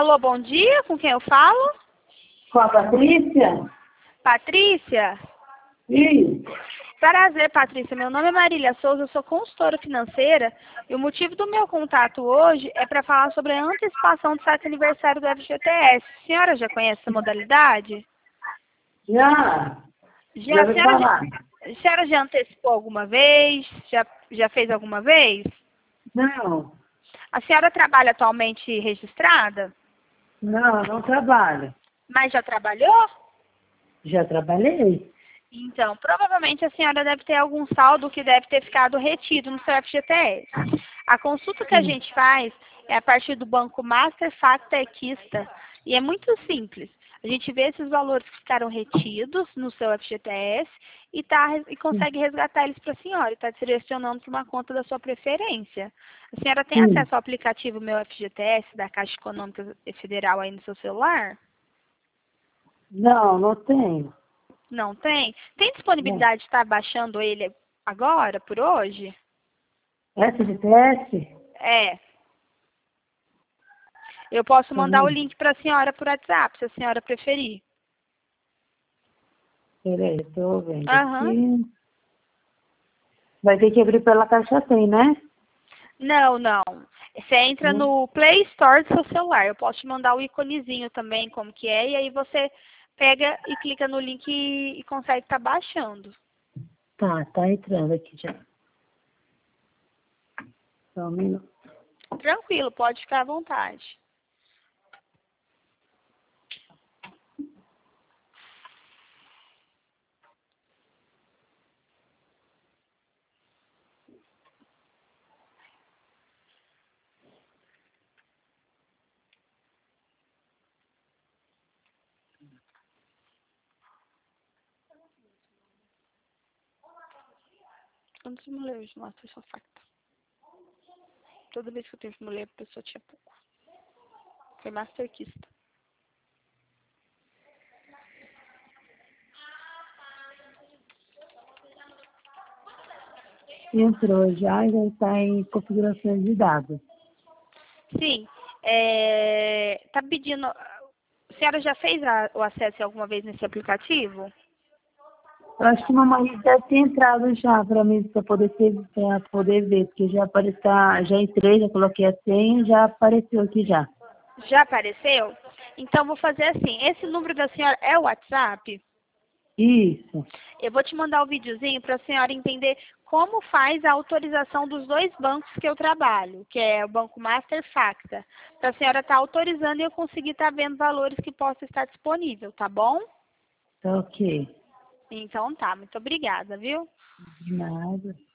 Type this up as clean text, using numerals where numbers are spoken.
Alô, bom dia, com quem eu falo? Com a Patrícia? Patrícia? Isso. Prazer, Patrícia. Meu nome é Marília Souza, eu sou consultora financeira e o motivo do meu contato hoje é para falar sobre a antecipação do saque aniversário do FGTS. A senhora já conhece essa modalidade? Já? Já ouvi falar. A senhora já antecipou alguma vez? Já fez alguma vez? Não, A senhora trabalha atualmente registrada? não trabalho. Mas já trabalhou? Já trabalhei. Então, provavelmente a senhora deve ter algum saldo que deve ter ficado retido no seu FGTS. A consulta que a gente faz é a partir do Banco Master, Facta e Quista. E é muito simples. A gente vê esses valores que ficaram retidos no seu FGTS e consegue resgatar eles para a senhora. E está direcionando para uma conta da sua preferência. A senhora tem acesso ao aplicativo Meu FGTS da Caixa Econômica Federal aí no seu celular? Não tenho. Não tem? Tem disponibilidade de estar baixando ele agora, por hoje? FGTS? É. Eu posso mandar o link para a senhora por WhatsApp, se a senhora preferir. Peraí, estou vendo Aham. aqui. Vai ter que abrir pela Caixa Tem, né? Não. Você entra no Play Store do seu celular. Eu posso te mandar o íconezinho também, como que é, e aí você pega e clica no link e consegue estar baixando. Tá entrando aqui já. Só um minuto. Tranquilo, pode ficar à vontade. Quantos mulheres de Master só facta? Toda vez que eu tenho mulher, a pessoa tinha pouco. Foi Masterquista. Entrou já está em configurações de dados. Sim. Tá pedindo. A senhora já fez o acesso alguma vez nesse aplicativo? Eu acho que meu marido deve ter entrado já para mim, para poder ver, porque já apareceu, já entrei, já coloquei a senha, já apareceu aqui já. Já apareceu? Então vou fazer assim. Esse número da senhora é o WhatsApp? Isso. Eu vou te mandar o videozinho para a senhora entender como faz a autorização dos dois bancos que eu trabalho, que é o Banco Master e Facta. Para a senhora estar autorizando e eu conseguir estar vendo valores que possam estar disponível, tá bom? Tá ok. Então tá, muito obrigada, viu? De nada.